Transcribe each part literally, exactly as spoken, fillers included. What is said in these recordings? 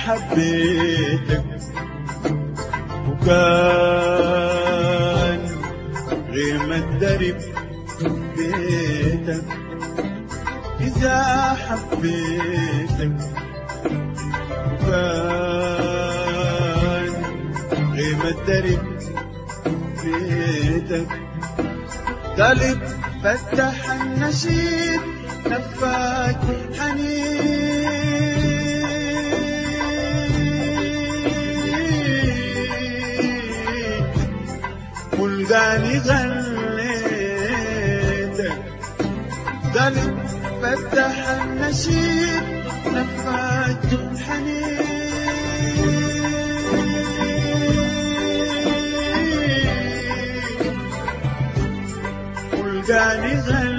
حبيتك وكان غيمة درب بيتك، إذا حبيتك وكان غيمة درب بيتك، قلب فتح النشيد نفاك حنين، والغاني غنيتك، قلب فتح النشيد نفاك حنين، والغاني غنيتك.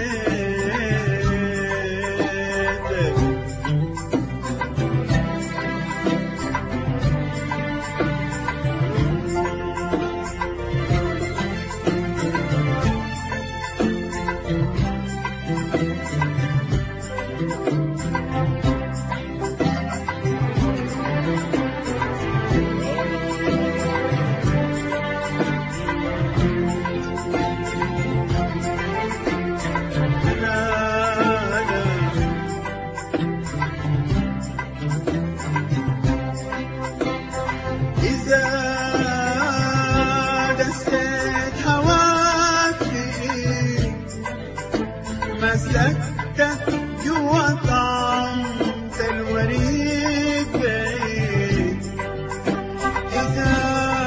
مسكتك جوا طعمة الوريد بعيد، إذا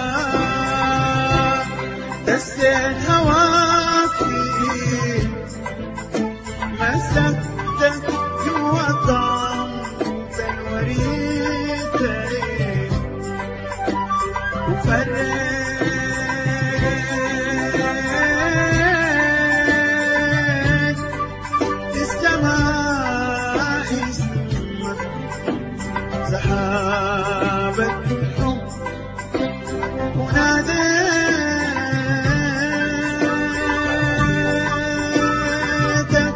دسيت هواك فيه مسكتك جوا طعمة الوريد بعيد، وفرقت سحابة الحب وناديتك،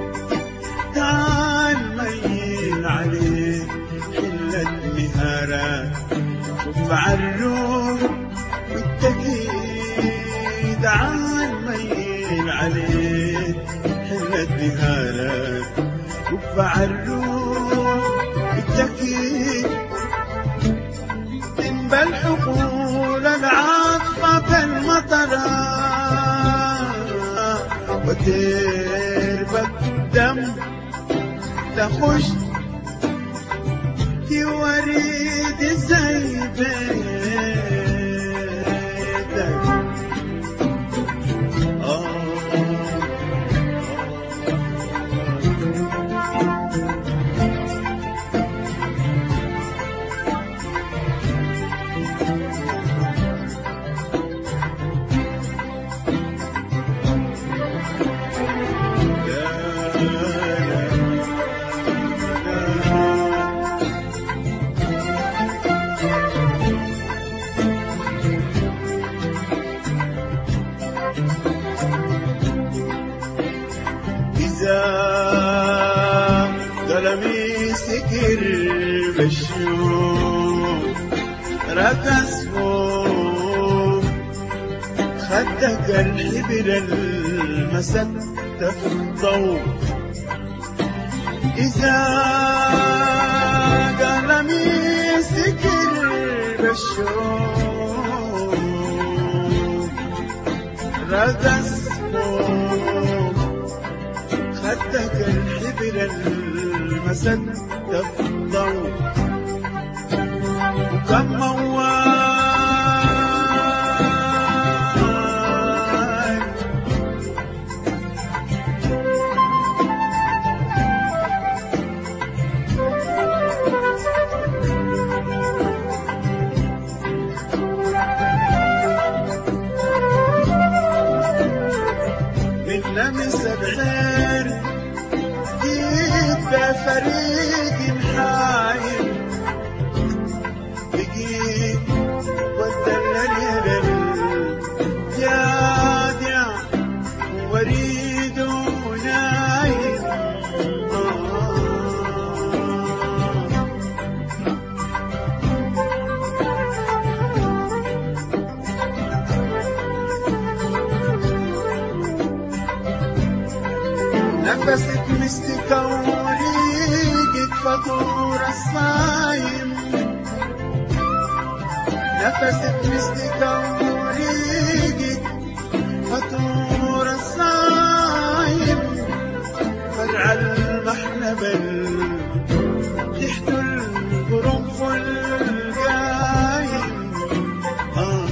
تعال ميل عليك حلة نهارات شوف عالروح بالتأكيد، تعال ميل عليك حلة نهارات شوف عالروح بالتأكيد، تنبل حقول العاطفة المطرات وتربك دم تخش في وريد زي بيتك. إذا قلمي سكر بالشوق ركز فوق خدك الحبر المسك في الضوء، إذا قلمي سكر بالشوق ركز فوق خدك الحبر المسك في الضوء، وكم موال من لمس الغير جيت بفريق حايل، بقيت ودلني للجادع وريد ونايل، نفسك مستكى وريقك فطور الصايم، نفسك مستكى وريقك فطور الصايم، فرع المحنبل تحت القرنفل القايم. آه.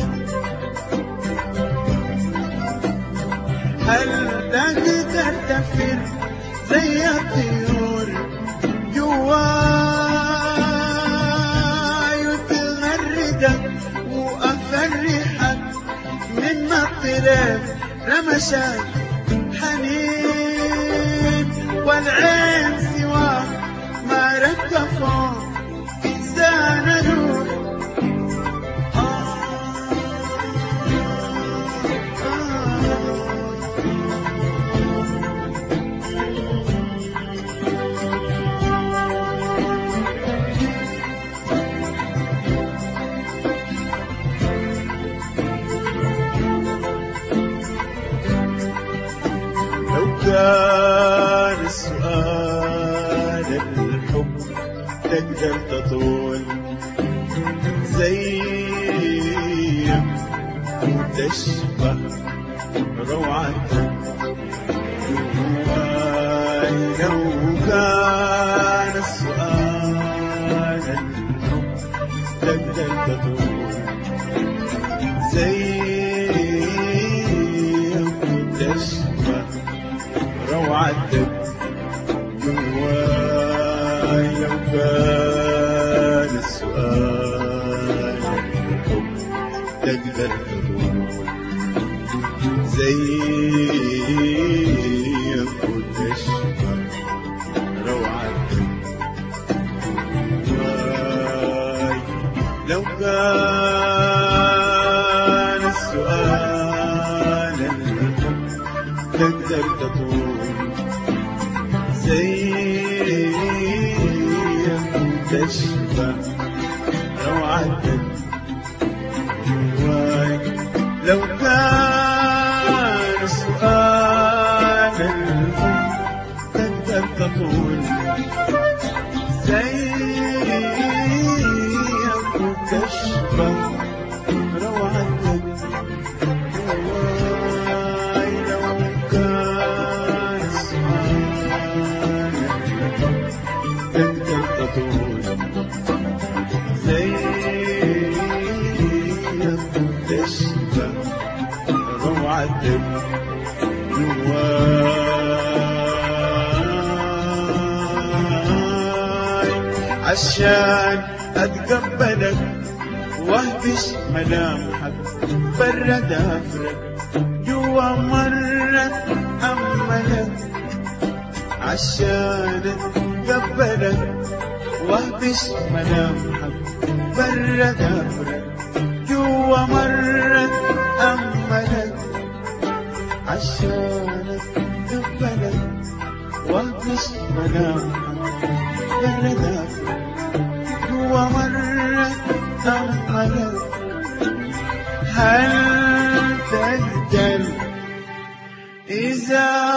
هل تقدر تفر زي الطيور جواي وتغردك وأفرحك من الطرف رمشك حنين، والعين سواك ما ركفوا إنسان نور. كان السؤال الحب تقدر تطول زيك وتشبه روعتك جواي. لو كان السؤال الحب تقدر تطول زيك وتشبه روعتك جواي. لو كان السؤال الحب تقدر تطول زيك وتشبه روعتك جواي. لو كان السؤال الحب تقدر تطول زيك وتشبه روعتك جواي. لو كان السؤال الحب تقدر تطول زيك وتشبه روعتك جواي. لو كان السؤال تقدر تطول زيك وتشبه روعتك جواي. عشان أتقبلك واهبش ملامحك برد أفرك جوا مرة أملك. عشان أتقبلك واهبش ملامحك برد أفرك جوا مرة أملك. عشان أتقبلك واهبش ملامحك برد أفرك جوا مرة أملك. هل تقدر إذا